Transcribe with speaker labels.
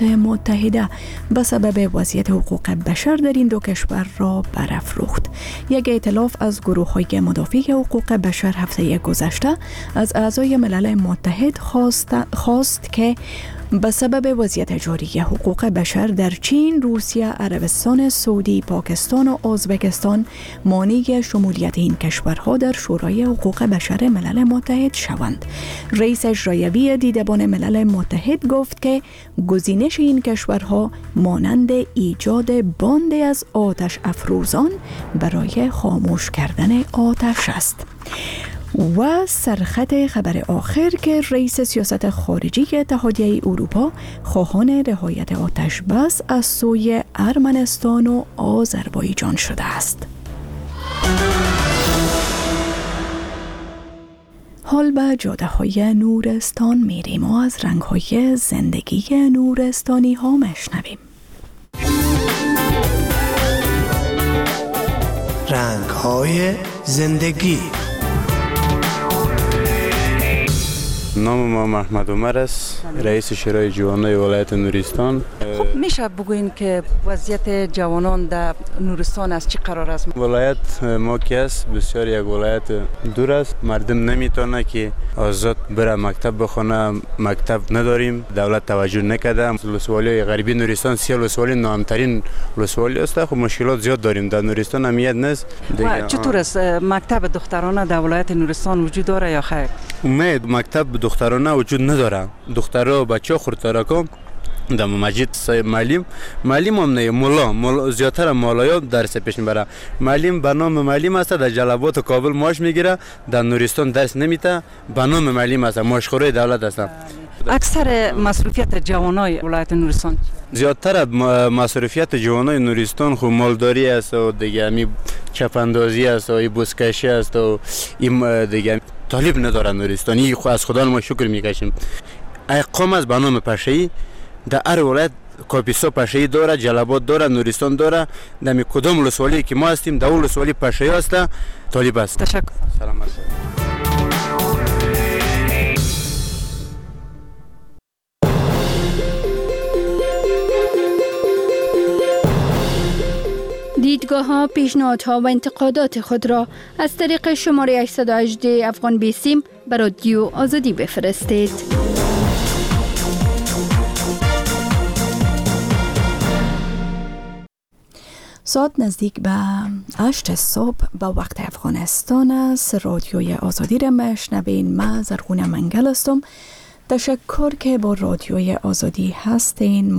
Speaker 1: متحده به سبب وضعیت حقوق بشر در این دو کشور را برافروخت. یک ائتلاف از گروه‌های مدافع حقوق بشر هفته گذشته از اعضای ملل متحد خواست که به سبب وضعیت جاری حقوق بشر در چین، روسیه، عربستان سعودی، پاکستان و ازبکستان مانع شمولیت این کشورها در شورای حقوق بشر ملل متحد شوند. رئیس اجرایی دیدبان ملل متحد گفت که گزینش این کشورها مانند ایجاد باندی از آتش افروزان برای خاموش کردن آتش است. و سرخط خبر آخر که رئیس سیاست خارجی اتحادیه اروپا خواهان رعایت آتش بس از سوی ارمنستان و آذربایجان شده است. حال به جاده های نورستان میریم و از رنگ های زندگی نورستانی ها مشنویم.
Speaker 2: رنگ های زندگی.
Speaker 3: نام ما محمد عمر است، رئیس شورای جوانان ولایت نورستان.
Speaker 4: خب میشه بگوین که وضعیت جوانان در نورستان از چی قرار است؟
Speaker 3: ولایت ما که است بسیار یک ولایت دور است، مردم نمیتونه که آزاد بره مکتب بخونه، مکتب نداریم، دولت توجه نکرده. ولسوالی غربی نورستان سی ولسوالی نامترین ولسوالی است. خب مشکلات زیاد داریم در نورستان، امنیت نیست.
Speaker 4: چطور است مکتب دخترانه در ولایت نورستان وجود داره یا خیر؟
Speaker 3: مکتب دخترانه وجود نداره. دخترها و بچه‌ها خردترکا در مسجد معلم هم نه، مولا زیادتر مولایا درس پیش میبره. معلم به نام معلم است، در جلبات کابل معاش میگیره، در نورستان درس نمیده، به نام معلم است، معاشخوره دولت است.
Speaker 4: اکثر مصروفیت جوانای ولایت نورستان
Speaker 3: زیادتر مصروفیت جوانای نورستان خو مالداری است و دیگه می چپاندازی است و بوسکشی است و این دیگه طالب نداره نورستانی. خو از خدا ما شکر میکشیم. اقامت از برنامه پشه‌ای در هر ولایت کاپیسا پشه‌ای داره، جلبات داره، نورستان داره. در کدام ولسوالی که ما هستیم در ولسوالی پشه‌ای است، طالب است.
Speaker 4: تشکر.
Speaker 3: سلام است.
Speaker 5: دیدگاه‌ها، پیشنهادها و انتقادات خود را از طریق شماره 818 افغان بیسیم به رادیو آزادی بفرستید.
Speaker 1: ساعت نزدیک به 8 صبح به وقت افغانستان است. رادیوی آزادی را میشنوین. من زرغونه منگل هستم. تشکر که با رادیوی آزادی هستین.